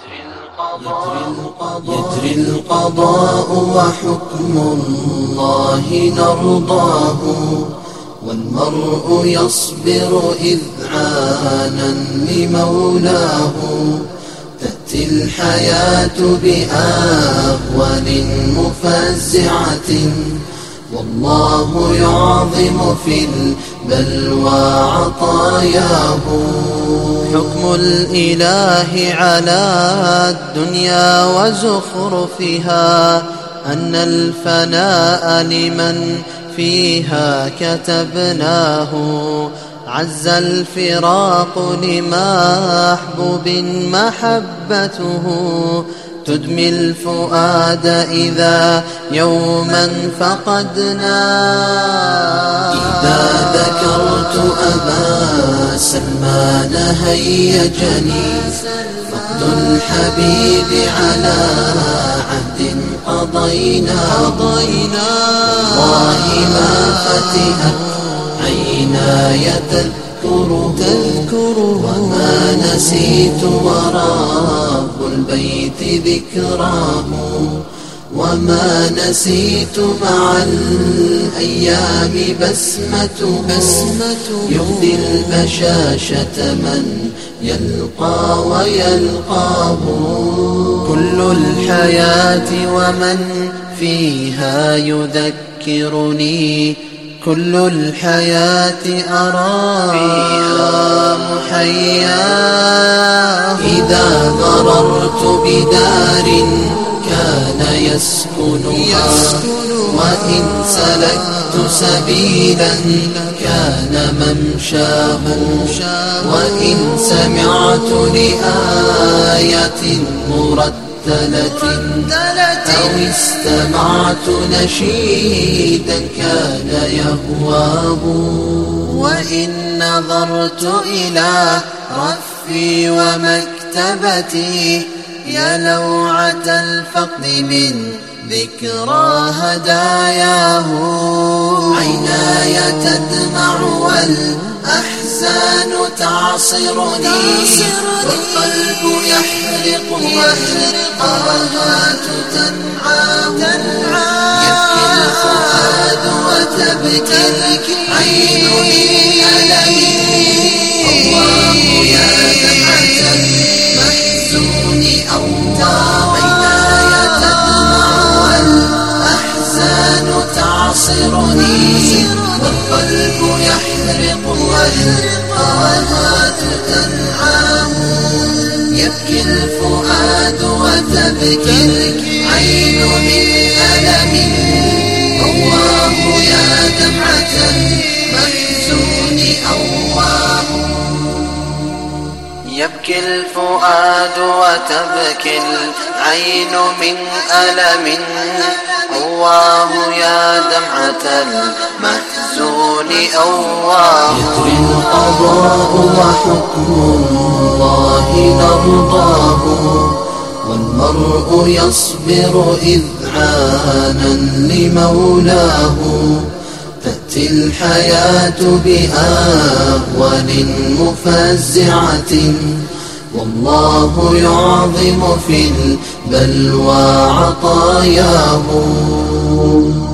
يجري القضاء وحكم الله نرضاه، والمرء يصبر إذعانا لمولاه. تأتي الحياة بأهوال مفزعة، والله يعظم في البلوى عطاياه. حكم الإله على الدنيا وزخرفها، أن الفناء لمن فيها كتبناه. عز الفراق لمحبوب محبته، تدمي الفؤاد إذا يوما فقدناه. إذا ذكرت أبا سلمان هيجني فقد الحبيب على عهد قضينا. والله ما فتئت عيناي تذكره، وما نسيت ورب البيت ذكراه. وما نسيت مع الأيام بسمته، يهدي البشاشة من يلقى ويلقاه. كل الحياة ومن فيها يذكرني، كل الحياة أرى فيها محياه. إذا مررت بدار كان يسكنها، وإن سلكت سبيلا كان ممشاه. وإن سمعت لآية مرتلة أو استمعت نشيدا كان يهواه. وإن نظرت إلى رفي ومكتبتي، يا لوعة الفقد من ذكرى هداياه. عيناي تدمع والأحزان تعصرني، والقلب يحرق والآهات تنعاه. يبكي الفؤاد وتبكي العين من ألم، الله يا دمعة المحزون أواه. عيناي تدمع والأحزان تعصرني، والقلب يحرق والآهات تنعاه. يبكي الفؤاد وتبكي العين من ألم، الله يا دمعة المحزون أواه. يبكي الفؤاد وتبكي العين من ألم، الله يا دمعة المحزون أواه. يجري القضاء وحكم الله نرضاه، والمرء يصبر إذعانا لمولاه. تأتي الحياة بأهوال مفزعة، والله يعظم في البلوى عطاياه.